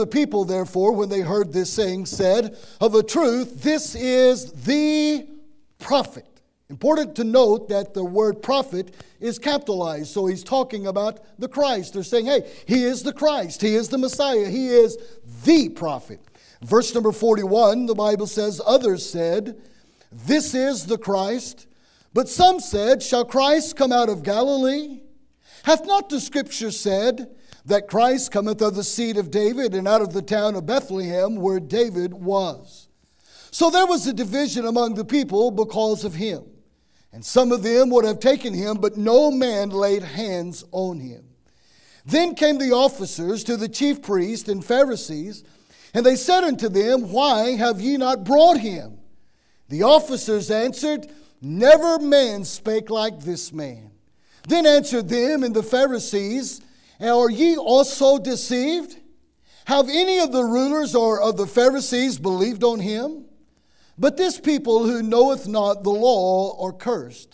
The people, therefore, when they heard this saying, said, of a truth, this is the prophet. Important to note that the word prophet is capitalized. So he's talking about the Christ. They're saying, hey, he is the Christ. He is the Messiah. He is the prophet. Verse number 41, the Bible says, others said, this is the Christ. But some said, shall Christ come out of Galilee? Hath not the Scripture said that Christ cometh of the seed of David and out of the town of Bethlehem where David was? So there was a division among the people because of him. And some of them would have taken him, but no man laid hands on him. Then came the officers to the chief priests and Pharisees, and they said unto them, why have ye not brought him? The officers answered, never man spake like this man. Then answered them and the Pharisees, are ye also deceived? Have any of the rulers or of the Pharisees believed on him? But this people who knoweth not the law are cursed.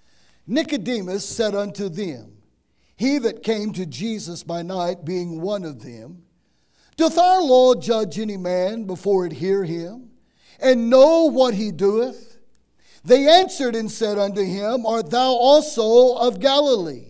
Nicodemus said unto them, he that came to Jesus by night, being one of them, doth our law judge any man before it hear him, and know what he doeth? They answered and said unto him, art thou also of Galilee?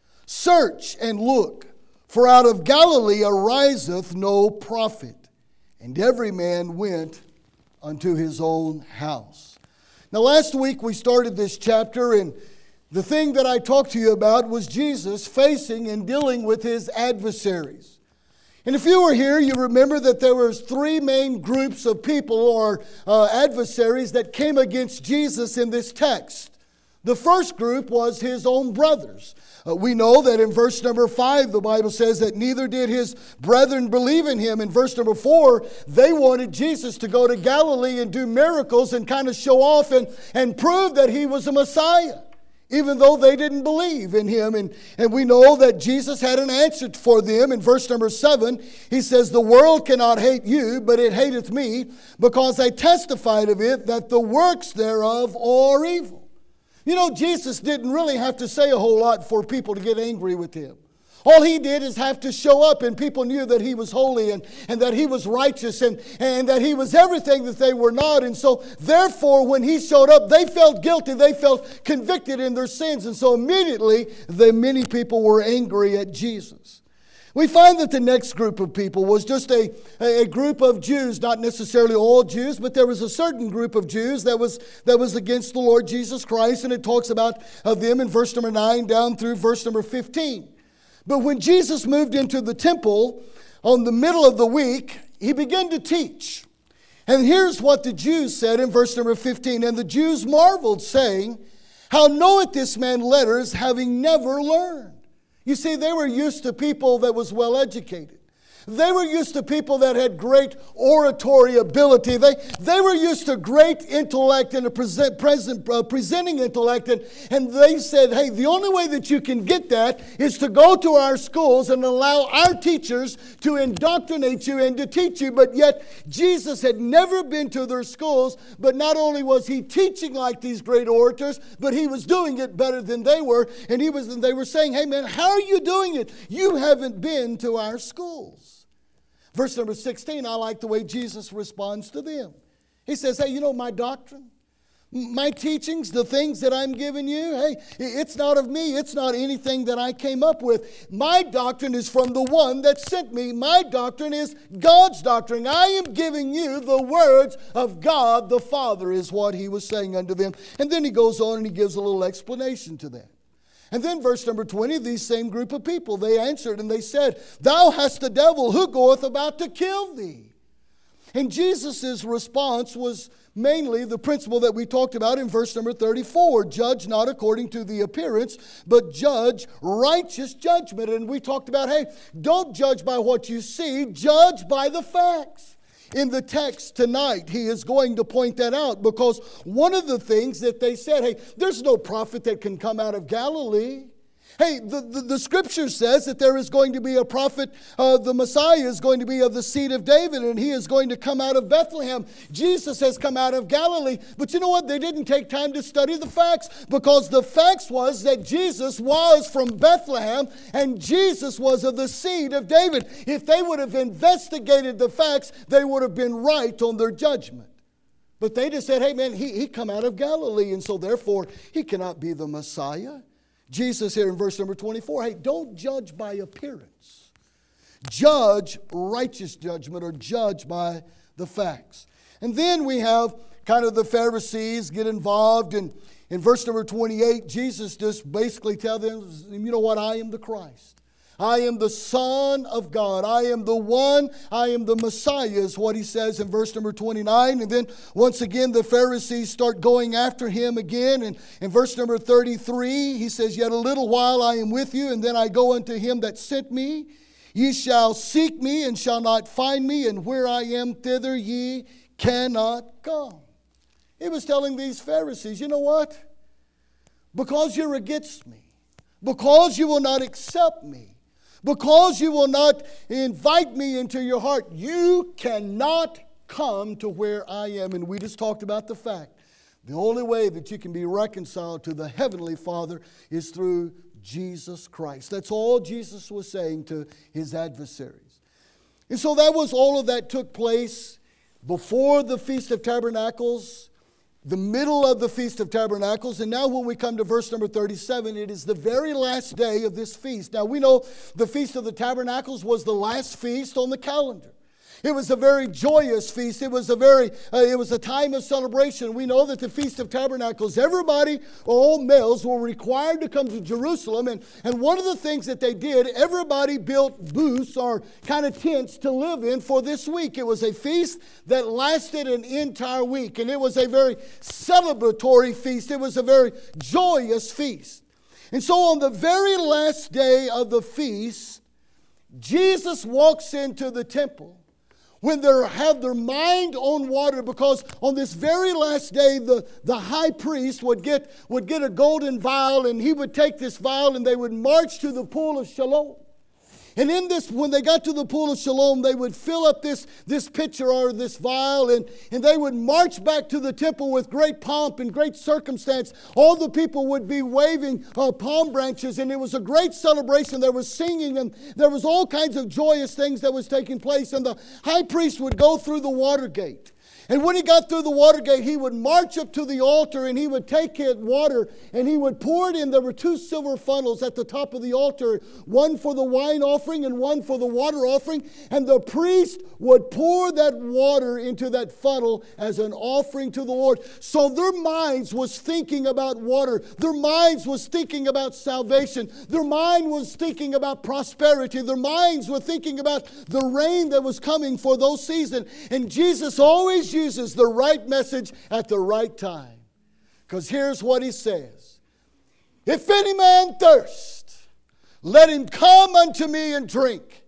Search and look, for out of Galilee ariseth no prophet. And every man went unto his own house. Now last week we started this chapter, and the thing that I talked to you about was Jesus facing and dealing with his adversaries. And if you were here, you remember that there was three main groups of people or adversaries that came against Jesus in this text. The first group was his own brothers. We know that in verse number 5, the Bible says that neither did his brethren believe in him. In verse number 4, they wanted Jesus to go to Galilee and do miracles and kind of show off and prove that he was a Messiah, even though they didn't believe in him. And we know that Jesus had an answer for them. In verse number 7, he says, the world cannot hate you, but it hateth me, because I testified of it that the works thereof are evil. You know, Jesus didn't really have to say a whole lot for people to get angry with him. All he did is have to show up, and people knew that he was holy and that he was righteous and that he was everything that they were not. And so, therefore, when he showed up, they felt guilty. They felt convicted in their sins. And so immediately, many people were angry at Jesus. We find that the next group of people was just a group of Jews, not necessarily all Jews, but there was a certain group of Jews that was against the Lord Jesus Christ, and it talks about them in verse number 9 down through verse number 15. But when Jesus moved into the temple on the middle of the week, he began to teach. And here's what the Jews said in verse number 15. And the Jews marveled, saying, how knoweth this man letters, having never learned? You see, they were used to people that was well educated. They were used to people that had great oratory ability. They were used to great intellect and presenting intellect. And they said, hey, the only way that you can get that is to go to our schools and allow our teachers to indoctrinate you and to teach you. But yet, Jesus had never been to their schools. But not only was he teaching like these great orators, but he was doing it better than they were. And they were saying, hey, man, how are you doing it? You haven't been to our schools. Verse number 16, I like the way Jesus responds to them. He says, hey, you know my doctrine, my teachings, the things that I'm giving you, hey, it's not of me. It's not anything that I came up with. My doctrine is from the one that sent me. My doctrine is God's doctrine. I am giving you the words of God the Father, is what he was saying unto them. And then he goes on and he gives a little explanation to that. And then verse number 20, these same group of people, they answered and they said, thou hast a devil, who goeth about to kill thee? And Jesus' response was mainly the principle that we talked about in verse number 34. Judge not according to the appearance, but judge righteous judgment. And we talked about, hey, don't judge by what you see, judge by the facts. In the text tonight, he is going to point that out, because one of the things that they said, hey, there's no prophet that can come out of Galilee. Hey, the scripture says that there is going to be a prophet, the Messiah is going to be of the seed of David, and he is going to come out of Bethlehem. Jesus has come out of Galilee. But you know what? They didn't take time to study the facts, because the facts was that Jesus was from Bethlehem and Jesus was of the seed of David. If they would have investigated the facts, they would have been right on their judgment. But they just said, hey man, he come out of Galilee, and so therefore he cannot be the Messiah. Jesus here in verse number 24, hey, don't judge by appearance. Judge righteous judgment, or judge by the facts. And then we have kind of the Pharisees get involved. And in verse number 28, Jesus just basically tells them, you know what, I am the Christ. I am the Son of God. I am the one. I am the Messiah is what he says in verse number 29. And then once again the Pharisees start going after him again. And in verse number 33 he says, yet a little while I am with you, and then I go unto him that sent me. Ye shall seek me and shall not find me, and where I am thither ye cannot come. He was telling these Pharisees, you know what? Because you're against me, because you will not accept me, because you will not invite me into your heart, you cannot come to where I am. And we just talked about the fact, the only way that you can be reconciled to the Heavenly Father is through Jesus Christ. That's all Jesus was saying to his adversaries. And so that was all of that took place before the Feast of Tabernacles, the middle of the Feast of Tabernacles. And now when we come to verse number 37, it is the very last day of this feast. Now we know the Feast of the Tabernacles was the last feast on the calendar. It was a very joyous feast. It was a time of celebration. We know that the Feast of Tabernacles, everybody, all males, were required to come to Jerusalem. And one of the things that they did, everybody built booths or kind of tents to live in for this week. It was a feast that lasted an entire week. And it was a very celebratory feast. It was a very joyous feast. And so on the very last day of the feast, Jesus walks into the temple when they have their mind on water, because on this very last day, the high priest would get a golden vial, and he would take this vial and they would march to the pool of Siloam. And in this, when they got to the pool of Siloam, they would fill up this pitcher or this vial, and they would march back to the temple with great pomp and great circumstance. All the people would be waving palm branches, and it was a great celebration. There was singing, and there was all kinds of joyous things that was taking place. And the high priest would go through the water gate. And when he got through the water gate, he would march up to the altar, and he would take it water and he would pour it in. There were 2 silver funnels at the top of the altar, one for the wine offering and one for the water offering. And the priest would pour that water into that funnel as an offering to the Lord. So their minds was thinking about water. Their minds was thinking about salvation. Their mind was thinking about prosperity. Their minds were thinking about the rain that was coming for those seasons. And Jesus always uses the right message at the right time. Because here's what he says. If any man thirst, let him come unto me and drink.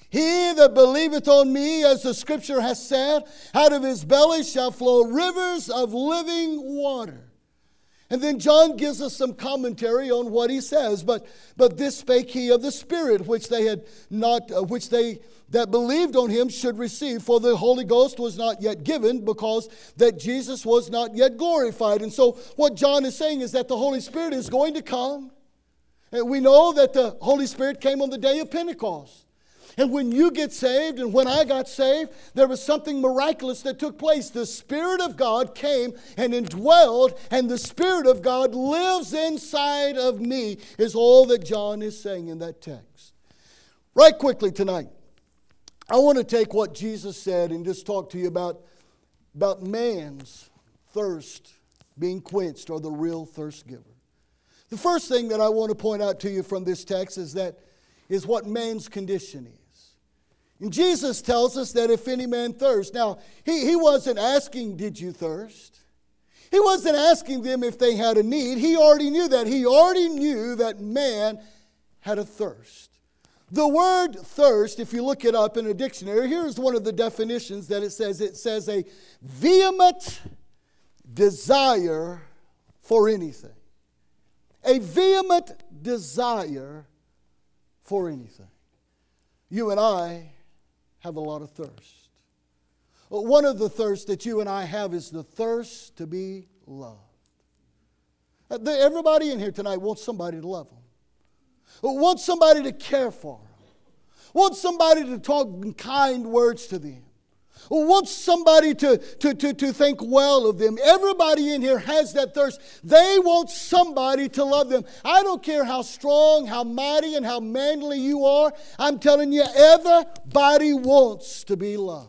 He that believeth on me, as the scripture has said, out of his belly shall flow rivers of living water. And then John gives us some commentary on what he says. But this spake he of the Spirit, which they had not, which they that believed on him should receive. For the Holy Ghost was not yet given, because that Jesus was not yet glorified. And so what John is saying is that the Holy Spirit is going to come. And we know that the Holy Spirit came on the day of Pentecost. And when you get saved and when I got saved, there was something miraculous that took place. The Spirit of God came and indwelled, and the Spirit of God lives inside of me, is all that John is saying in that text. Right quickly tonight, I want to take what Jesus said and just talk to you about man's thirst being quenched, or the real thirst giver. The first thing that I want to point out to you from this text is what man's condition is. And Jesus tells us that if any man thirst. Now, he wasn't asking, did you thirst? He wasn't asking them if they had a need. He already knew that. He already knew that man had a thirst. The word thirst, if you look it up in a dictionary, here's one of the definitions that it says. It says a vehement desire for anything. a vehement desire for anything. You and I have a lot of thirst. One of the thirsts that you and I have is the thirst to be loved. Everybody in here tonight wants somebody to love them. Wants somebody to care for them. Wants somebody to talk kind words to them. Wants somebody to think well of them. Everybody in here has that thirst. They want somebody to love them. I don't care how strong, how mighty, and how manly you are. I'm telling you, everybody wants to be loved.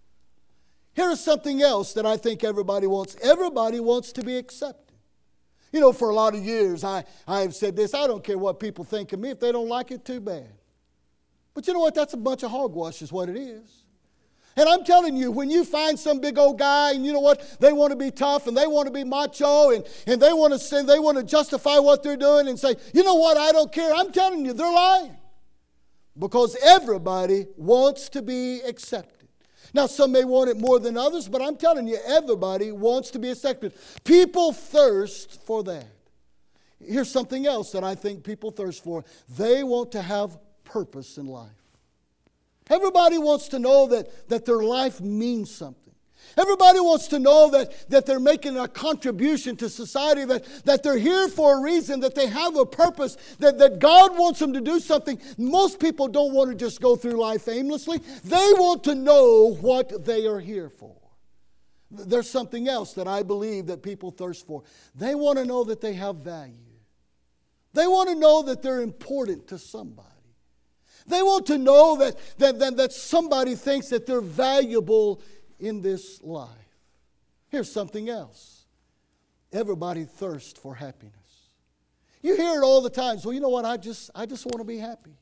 Here's something else that I think everybody wants. Everybody wants to be accepted. You know, for a lot of years, I have said this: I don't care what people think of me. If they don't like it, too bad. But you know what? That's a bunch of hogwash is what it is. And I'm telling you, when you find some big old guy, and you know what? They want to be tough, and they want to be macho, and they want to say, they want to justify what they're doing and say, you know what? I don't care. I'm telling you, they're lying. Because everybody wants to be accepted. Now, some may want it more than others, but I'm telling you, everybody wants to be accepted. People thirst for that. Here's something else that I think people thirst for. They want to have purpose in life. Everybody wants to know that their life means something. Everybody wants to know that they're making a contribution to society, that they're here for a reason, that they have a purpose, that God wants them to do something. Most people don't want to just go through life aimlessly. They want to know what they are here for. There's something else that I believe that people thirst for. They want to know that they have value. They want to know that they're important to somebody. They want to know that somebody thinks that they're valuable in this life. Here's something else. Everybody thirsts for happiness. You hear it all the time. So you know what? I just want to be happy.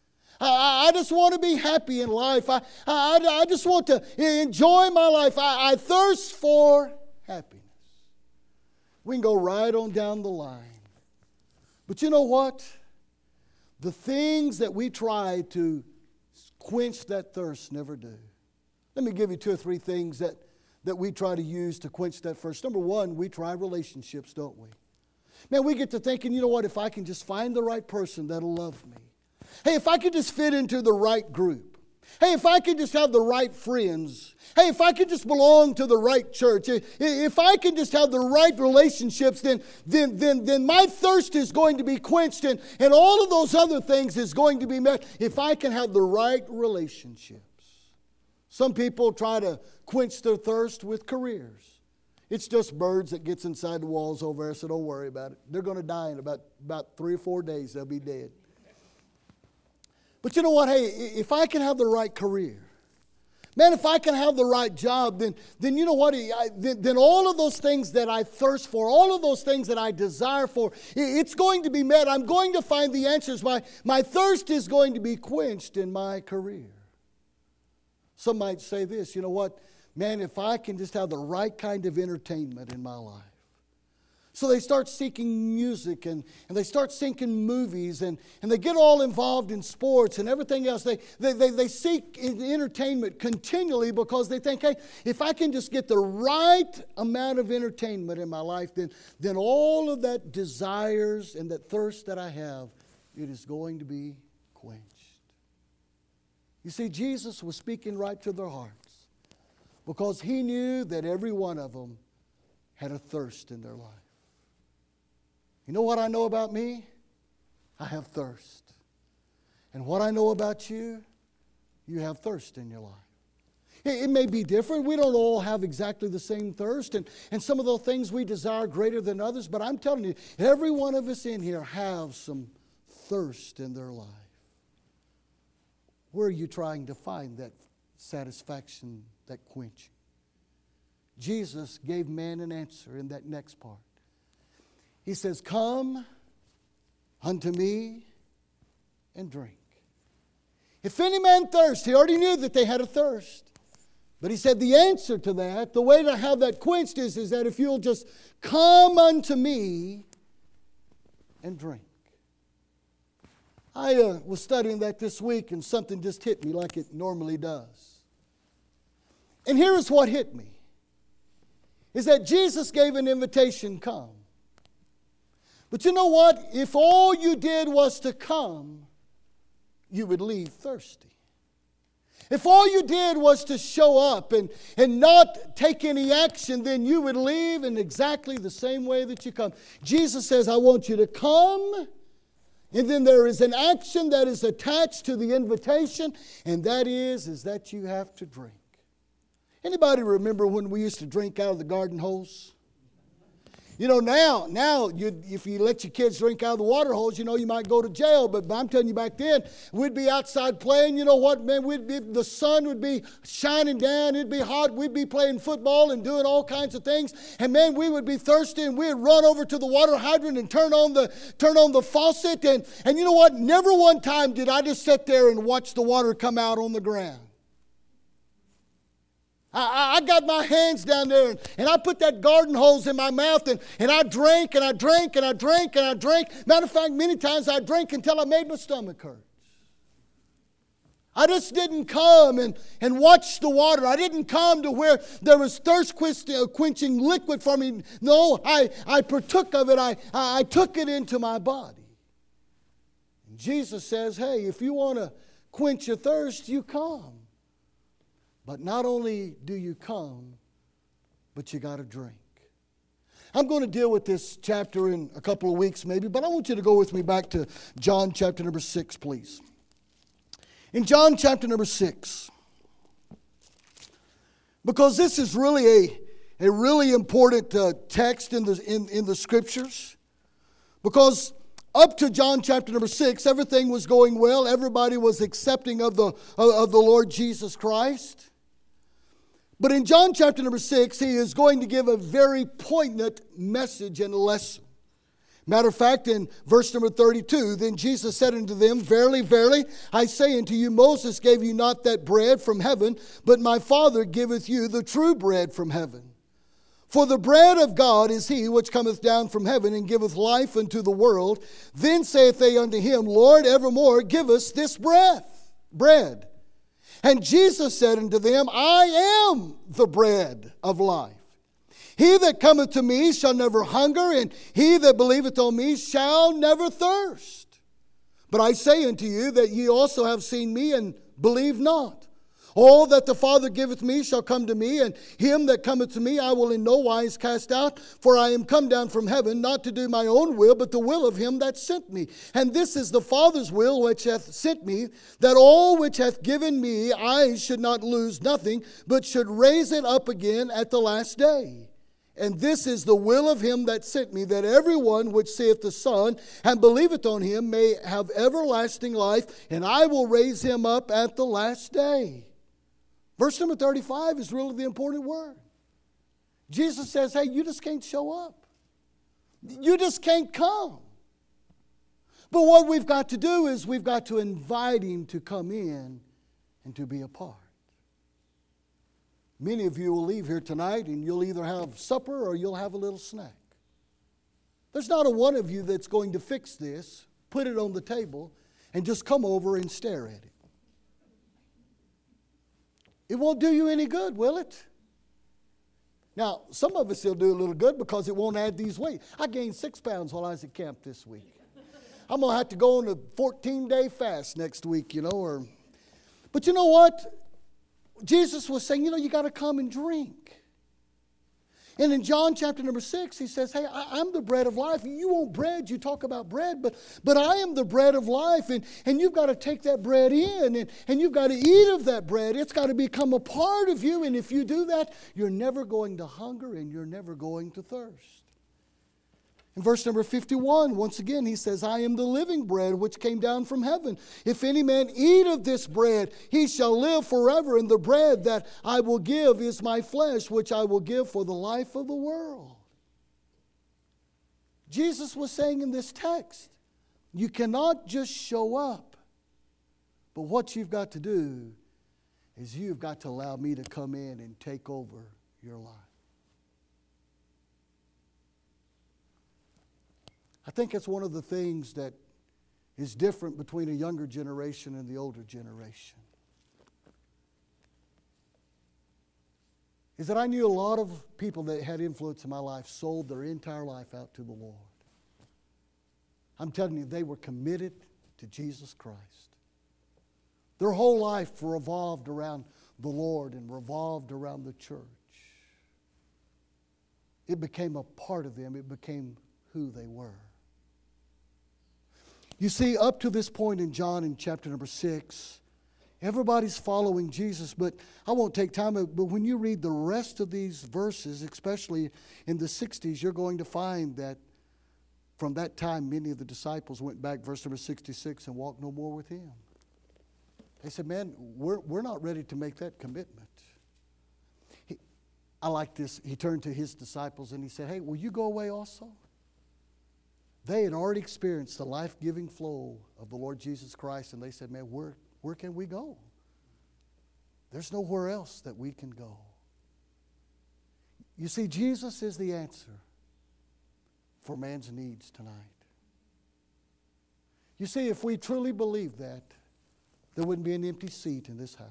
I just want to be happy in life. I just want to enjoy my life. I thirst for happiness. We can go right on down the line. But you know what? The things that we try to quench that thirst never do. Let me give you 2 or 3 things that we try to use to quench that thirst. Number one, we try relationships, don't we? Man, we get to thinking, you know what, if I can just find the right person that'll love me. Hey, if I could just fit into the right group. Hey, if I could just have the right friends. Hey, if I could just belong to the right church. If I can just have the right relationships, then my thirst is going to be quenched, and all of those other things is going to be met if I can have the right relationships. Some people try to quench their thirst with careers. It's just birds that gets inside the walls over there, so don't worry about it. They're going to die in about 3 or 4 days. They'll be dead. But you know what? Hey, if I can have the right career, man, if I can have the right job, then you know what? Then all of those things that I thirst for, all of those things that I desire for, it's going to be met. I'm going to find the answers. My thirst is going to be quenched in my career. Some might say this, you know what? Man, if I can just have the right kind of entertainment in my life. So they start seeking music and they start seeking movies and they get all involved in sports and everything else. They seek entertainment continually because they think, hey, if I can just get the right amount of entertainment in my life, then all of that desires and that thirst that I have, it is going to be quenched. You see, Jesus was speaking right to their hearts because He knew that every one of them had a thirst in their life. You know what I know about me? I have thirst. And what I know about you, you have thirst in your life. It may be different. We don't all have exactly the same thirst. And some of those things we desire greater than others. But I'm telling you, every one of us in here have some thirst in their life. Where are you trying to find that satisfaction, that quenching? Jesus gave man an answer in that next part. He says, come unto me and drink. If any man thirst, he already knew that they had a thirst. But he said the answer to that, the way to have that quenched is that if you'll just come unto me and drink. I was studying that this week and something just hit me like it normally does. And here is what hit me. Is that Jesus gave an invitation, come. But you know what? If all you did was to come, you would leave thirsty. If all you did was to show up and not take any action, then you would leave in exactly the same way that you come. Jesus says, I want you to come. And then there is an action that is attached to the invitation, and that is that you have to drink. Anybody remember when we used to drink out of the garden hose? You know, now if you let your kids drink out of the water hose, you know, you might go to jail. But I'm telling you, back then, we'd be outside playing. You know what, man? The sun would be shining down. It'd be hot. We'd be playing football and doing all kinds of things. And, man, we would be thirsty, and we'd run over to the water hydrant and turn on the faucet. And you know what? Never one time did I just sit there and watch the water come out on the ground. I got my hands down there and I put that garden hose in my mouth and I drank and I drank and I drank and I drank. Matter of fact, many times I drank until I made my stomach hurt. I just didn't come and watch the water. I didn't come to where there was thirst quenching liquid for me. No, I partook of it. I took it into my body. And Jesus says, hey, if you want to quench your thirst, you come. But not only do you come, but you got to drink. I'm going to deal with this chapter in a couple of weeks maybe, but I want you to go with me back to John chapter number 6, please. In John chapter number 6, because this is really a really important text in the Scriptures, because up to John chapter number 6, everything was going well. Everybody was accepting of the Lord Jesus Christ. But in John chapter number 6, he is going to give a very poignant message and lesson. Matter of fact, in verse number 32, then Jesus said unto them, verily, verily, I say unto you, Moses gave you not that bread from heaven, but my Father giveth you the true bread from heaven. For the bread of God is he which cometh down from heaven and giveth life unto the world. Then saith they unto him, Lord, evermore give us this bread. And Jesus said unto them, I am the bread of life. He that cometh to me shall never hunger, and he that believeth on me shall never thirst. But I say unto you that ye also have seen me and believe not. All that the Father giveth me shall come to me, and him that cometh to me I will in no wise cast out. For I am come down from heaven, not to do my own will, but the will of him that sent me. And this is the Father's will which hath sent me, that all which hath given me I should not lose nothing, but should raise it up again at the last day. And this is the will of him that sent me, that everyone which seeth the Son and believeth on him may have everlasting life, and I will raise him up at the last day. Verse number 35 is really the important word. Jesus says, hey, you just can't show up. You just can't come. But what we've got to do is we've got to invite him to come in and to be a part. Many of you will leave here tonight and you'll either have supper or you'll have a little snack. There's not a one of you that's going to fix this, put it on the table, and just come over and stare at it. It won't do you any good, will it? Now, some of us will do a little good because it won't add these weight. I gained 6 pounds while I was at camp this week. I'm going to have to go on a 14-day fast next week, But you know what? Jesus was saying, you got to come and drink. And in John chapter number 6, he says, hey, I'm the bread of life. You want bread, you talk about bread, but I am the bread of life. And you've got to take that bread in, and you've got to eat of that bread. It's got to become a part of you. And if you do that, you're never going to hunger and you're never going to thirst. In verse number 51, once again, he says, I am the living bread which came down from heaven. If any man eat of this bread, he shall live forever. And the bread that I will give is my flesh, which I will give for the life of the world. Jesus was saying in this text, you cannot just show up. But what you've got to do is you've got to allow me to come in and take over your life. I think it's one of the things that is different between a younger generation and the older generation. Is that I knew a lot of people that had influence in my life sold their entire life out to the Lord. I'm telling you, they were committed to Jesus Christ. Their whole life revolved around the Lord and revolved around the church. It became a part of them. It became who they were. You see, up to this point in John in chapter number 6, everybody's following Jesus, but I won't take time. But when you read the rest of these verses, especially in the 60s, you're going to find that from that time, many of the disciples went back, verse number 66, and walked no more with him. They said, man, we're not ready to make that commitment. I like this. He turned to his disciples and he said, hey, will you go away also? They had already experienced the life-giving flow of the Lord Jesus Christ, and they said, man, where can we go? There's nowhere else that we can go. You see, Jesus is the answer for man's needs tonight. You see, if we truly believe that, there wouldn't be an empty seat in this house.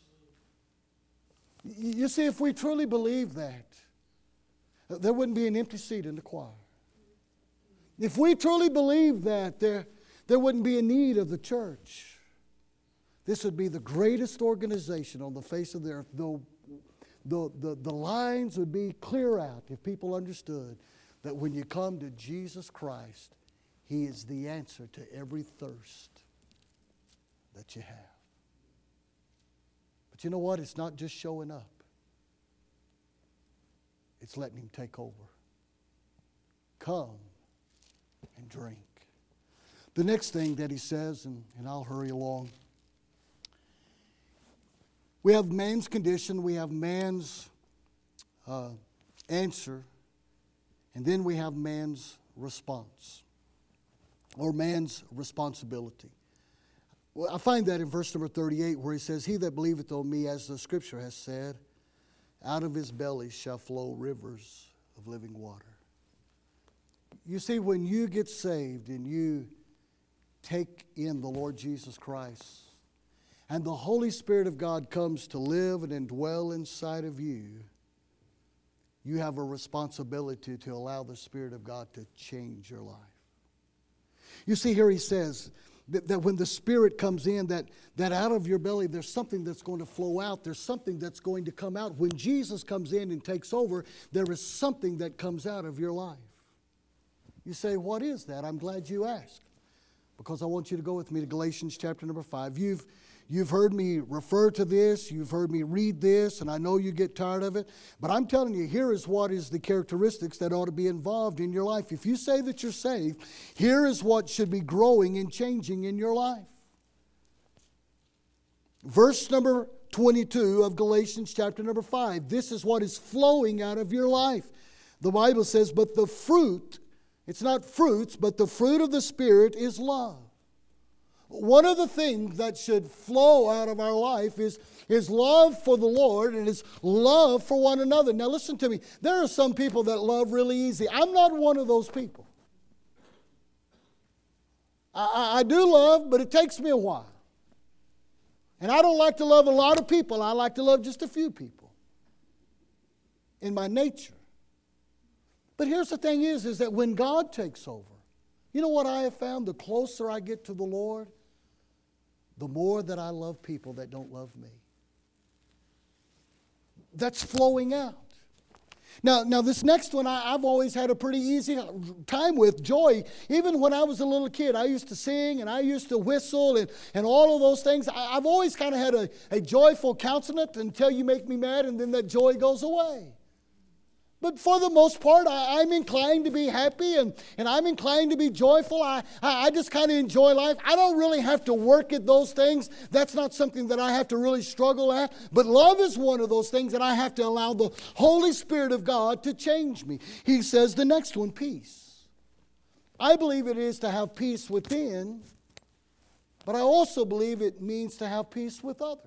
You see, if we truly believe that, there wouldn't be an empty seat in the choir. If we truly believe that, there wouldn't be a need of the church. This would be the greatest organization on the face of the earth. The lines would be clear out if people understood that when you come to Jesus Christ, He is the answer to every thirst that you have. But you know what? It's not just showing up. It's letting Him take over. Come and drink. The next thing that He says, and I'll hurry along. We have man's condition, we have man's answer, and then we have man's response, or man's responsibility. Well, I find that in verse number 38 where he says, he that believeth on me, as the scripture has said, out of his belly shall flow rivers of living water. You see, when you get saved and you take in the Lord Jesus Christ, and the Holy Spirit of God comes to live and indwell inside of you, you have a responsibility to allow the Spirit of God to change your life. You see, here he says that when the Spirit comes in, that out of your belly there's something that's going to flow out. There's something that's going to come out. When Jesus comes in and takes over, there is something that comes out of your life. You say, what is that? I'm glad you asked, because I want you to go with me to Galatians chapter number 5. You've heard me refer to this, you've heard me read this, and I know you get tired of it, but I'm telling you, here is what is the characteristics that ought to be involved in your life. If you say that you're saved, here is what should be growing and changing in your life. Verse number 22 of Galatians chapter number 5. This is what is flowing out of your life. The Bible says, but the fruit, it's not fruits, but the fruit of the Spirit is love. One of the things that should flow out of our life is love for the Lord and is love for one another. Now listen to me. There are some people that love really easy. I'm not one of those people. I do love, but it takes me a while. And I don't like to love a lot of people. I like to love just a few people in my nature. But here's the thing is that when God takes over, you know what I have found? The closer I get to the Lord, the more that I love people that don't love me. That's flowing out. Now this next one I've always had a pretty easy time with, joy. Even when I was a little kid, I used to sing and I used to whistle and all of those things. I've always kind of had a joyful countenance until you make me mad, and then that joy goes away. But for the most part, I'm inclined to be happy and I'm inclined to be joyful. I just kind of enjoy life. I don't really have to work at those things. That's not something that I have to really struggle at. But love is one of those things that I have to allow the Holy Spirit of God to change me. He says the next one, peace. I believe it is to have peace within, but I also believe it means to have peace with others.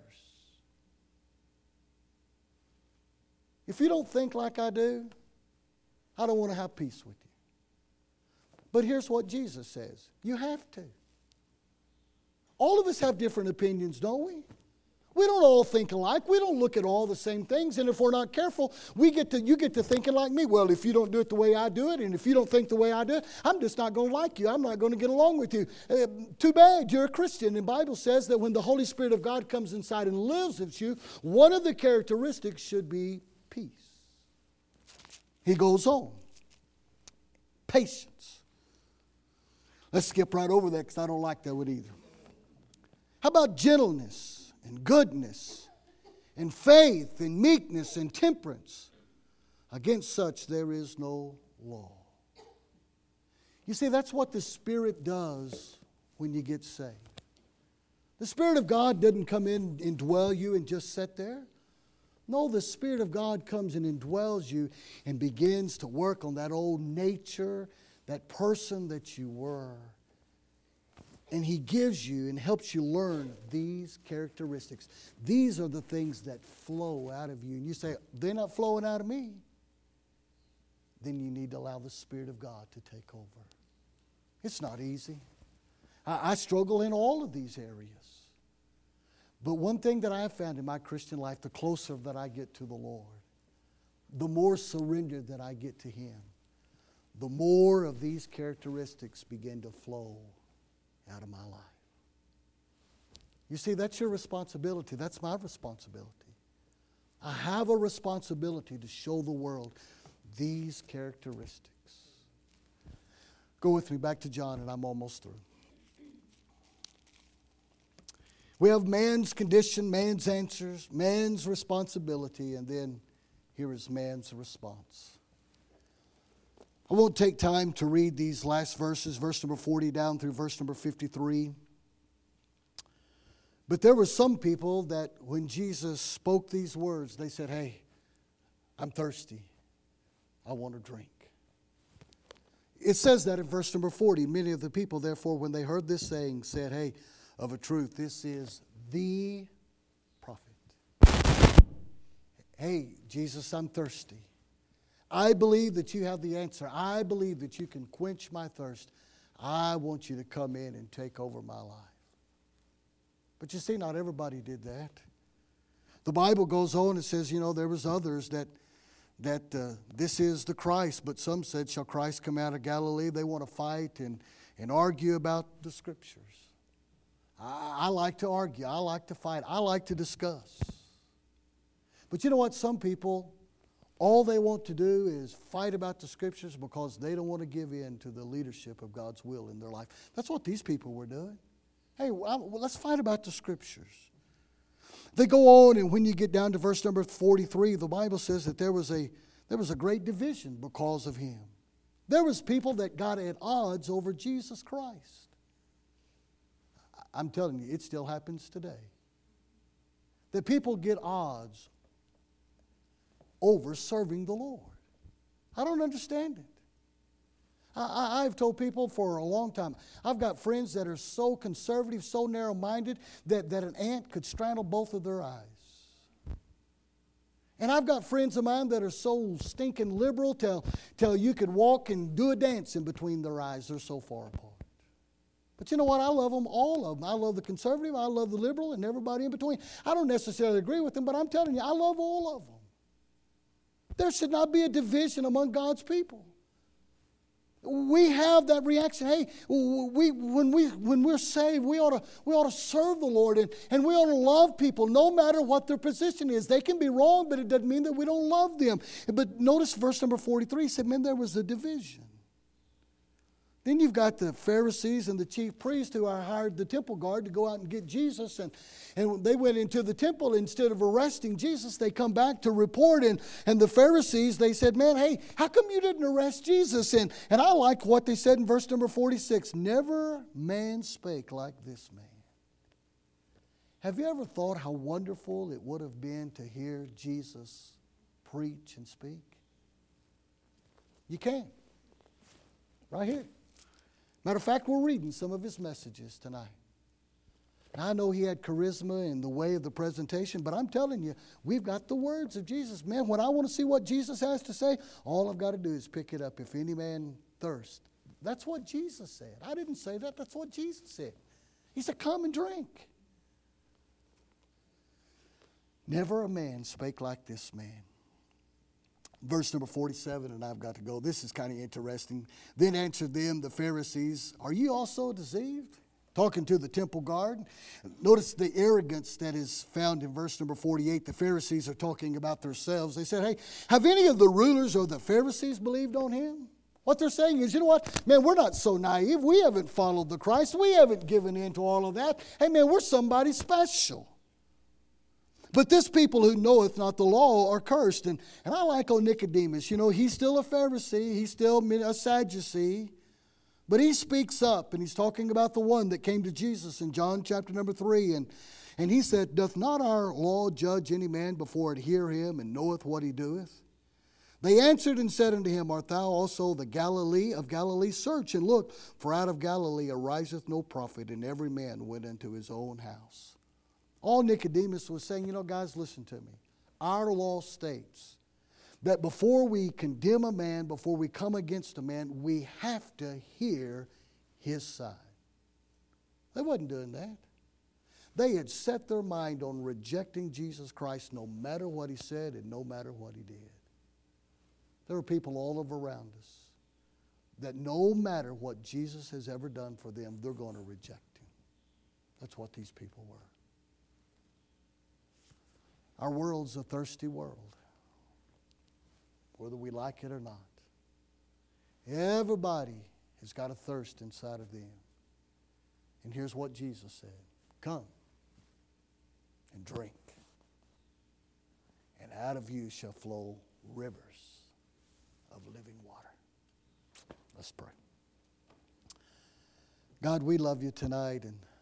If you don't think like I do, I don't want to have peace with you. But here's what Jesus says. You have to. All of us have different opinions, don't we? We don't all think alike. We don't look at all the same things. And if we're not careful, you get to thinking like me. Well, if you don't do it the way I do it, and if you don't think the way I do it, I'm just not going to like you. I'm not going to get along with you. Too bad, you're a Christian. And the Bible says that when the Holy Spirit of God comes inside and lives with you, one of the characteristics should be peace. He goes on. Patience. Let's skip right over that because I don't like that one either. How about gentleness and goodness and faith and meekness and temperance? Against such there is no law. You see, that's what the Spirit does when you get saved. The Spirit of God doesn't come in and indwell you and just sit there. No, the Spirit of God comes and indwells you and begins to work on that old nature, that person that you were. And He gives you and helps you learn these characteristics. These are the things that flow out of you. And you say, they're not flowing out of me. Then you need to allow the Spirit of God to take over. It's not easy. I struggle in all of these areas. But one thing that I have found in my Christian life, the closer that I get to the Lord, the more surrendered that I get to Him, the more of these characteristics begin to flow out of my life. You see, that's your responsibility. That's my responsibility. I have a responsibility to show the world these characteristics. Go with me back to John, and I'm almost through. We have man's condition, man's answers, man's responsibility, and then here is man's response. I won't take time to read these last verses, verse number 40 down through verse number 53. But there were some people that when Jesus spoke these words, they said, hey, I'm thirsty. I want to drink. It says that in verse number 40. Many of the people, therefore, when they heard this saying, said, hey, of a truth, this is the prophet. Hey, Jesus, I'm thirsty. I believe that you have the answer. I believe that you can quench my thirst. I want you to come in and take over my life. But you see, not everybody did that. The Bible goes on and says, there was others that this is the Christ. But some said, shall Christ come out of Galilee? They want to fight and argue about the Scriptures. I like to argue. I like to fight. I like to discuss. But you know what? Some people, all they want to do is fight about the Scriptures because they don't want to give in to the leadership of God's will in their life. That's what these people were doing. Hey, let's fight about the Scriptures. They go on, and when you get down to verse number 43, the Bible says that there was a great division because of him. There was people that got at odds over Jesus Christ. I'm telling you, it still happens today. That people get odds over serving the Lord. I don't understand it. I've told people for a long time, I've got friends that are so conservative, so narrow-minded, that an ant could straddle both of their eyes. And I've got friends of mine that are so stinking liberal till you could walk and do a dance in between their eyes. They're so far apart. But you know what? I love them, all of them. I love the conservative, I love the liberal, and everybody in between. I don't necessarily agree with them, but I'm telling you, I love all of them. There should not be a division among God's people. We have that reaction. Hey, when we're saved, we ought to serve the Lord, and we ought to love people no matter what their position is. They can be wrong, but it doesn't mean that we don't love them. But notice verse number 43 he said, man, there was a division. Then you've got the Pharisees and the chief priests who hired the temple guard to go out and get Jesus. And they went into the temple. Instead of arresting Jesus, they come back to report. And the Pharisees, they said, man, hey, how come you didn't arrest Jesus? And I like what they said in verse number 46. Never man spake like this man. Have you ever thought how wonderful it would have been to hear Jesus preach and speak? You can. Right here. Matter of fact, we're reading some of his messages tonight. Now, I know he had charisma in the way of the presentation, but I'm telling you, we've got the words of Jesus. Man, when I want to see what Jesus has to say, all I've got to do is pick it up. If any man thirst. That's what Jesus said. I didn't say that. That's what Jesus said. He said, come and drink. Never a man spake like this man. Verse number 47, and I've got to go. This is kind of interesting. Then answered them the Pharisees, are you also deceived? Talking to the temple guard. Notice the arrogance that is found in verse number 48. The Pharisees are talking about themselves. They said, hey, have any of the rulers or the Pharisees believed on him? What they're saying is, you know what? Man, we're not so naive. We haven't followed the Christ. We haven't given in to all of that. Hey, man, we're somebody special. But this people who knoweth not the law are cursed. And I like old Nicodemus. You know, he's still a Pharisee. He's still a Sadducee. But he speaks up, and he's talking about the one that came to Jesus in John chapter number 3. And he said, doth not our law judge any man before it hear him, and knoweth what he doeth? They answered and said unto him, art thou also the Galilee of Galilee? Search and look, for out of Galilee ariseth no prophet, and every man went into his own house. All Nicodemus was saying, you know, guys, listen to me. Our law states that before we condemn a man, before we come against a man, we have to hear his side. They wasn't doing that. They had set their mind on rejecting Jesus Christ no matter what he said and no matter what he did. There are people all over around us that no matter what Jesus has ever done for them, they're going to reject him. That's what these people were. Our world's a thirsty world, whether we like it or not. Everybody has got a thirst inside of them. And here's what Jesus said. Come and drink, and out of you shall flow rivers of living water. Let's pray. God, we love you tonight, and